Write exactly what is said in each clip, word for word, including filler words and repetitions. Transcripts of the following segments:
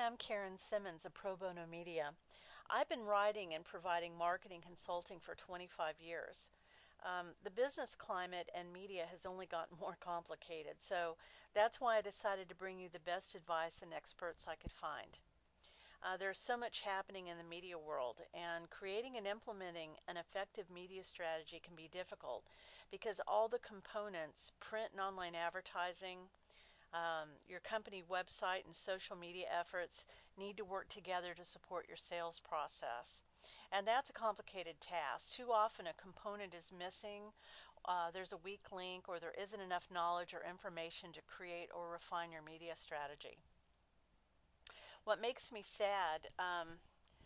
I'm Karen Simmons of Pro Bono Media. I've been writing and providing marketing consulting for twenty-five years. Um, the business climate and media has only gotten more complicated, so that's why I decided to bring you the best advice and experts I could find. Uh, there's so much happening in the media world, and creating and implementing an effective media strategy can be difficult because all the components, print and online advertising, um, your company website and social media efforts need to work together to support your sales process. And that's a complicated task. Too often a component is missing, uh, there's a weak link, or there isn't enough knowledge or information to create or refine your media strategy. What makes me sad um,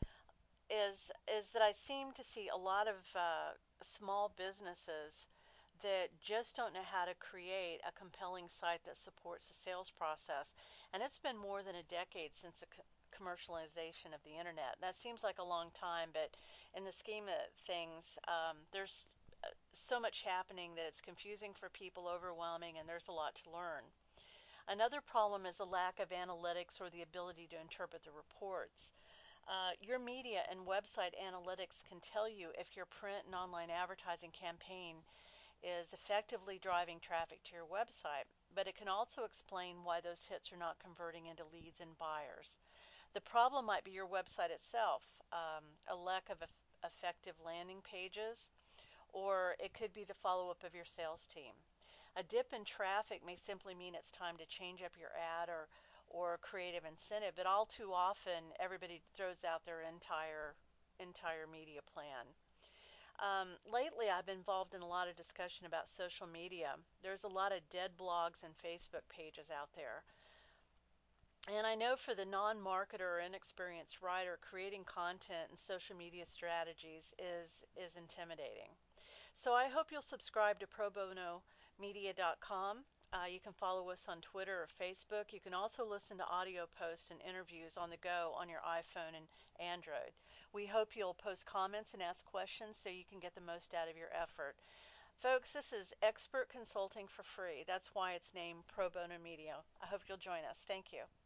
is is that I seem to see a lot of uh, small businesses that just don't know how to create a compelling site that supports the sales process. And it's been more than a decade since the commercialization of the internet. That seems like a long time, but in the scheme of things, um, there's uh, so much happening that it's confusing for people, overwhelming, and there's a lot to learn. Another problem is a lack of analytics or the ability to interpret the reports. Uh, your media and website analytics can tell you if your print and online advertising campaign is effectively driving traffic to your website, but it can also explain why those hits are not converting into leads and buyers. The problem might be your website itself, um, a lack of effective landing pages, or it could be the follow-up of your sales team. A dip in traffic may simply mean it's time to change up your ad or or creative incentive, but all too often everybody throws out their entire entire media plan. Um, lately, I've been involved in a lot of discussion about social media. There's a lot of dead blogs and Facebook pages out there. And I know for the non-marketer or inexperienced writer, creating content and social media strategies is, is intimidating. So I hope you'll subscribe to pro bono media dot com. Uh, you can follow us on Twitter or Facebook. You can also listen to audio posts and interviews on the go on your iPhone and Android. We hope you'll post comments and ask questions so you can get the most out of your effort. Folks, this is expert consulting for free. That's why it's named Pro Bono Media. I hope you'll join us. Thank you.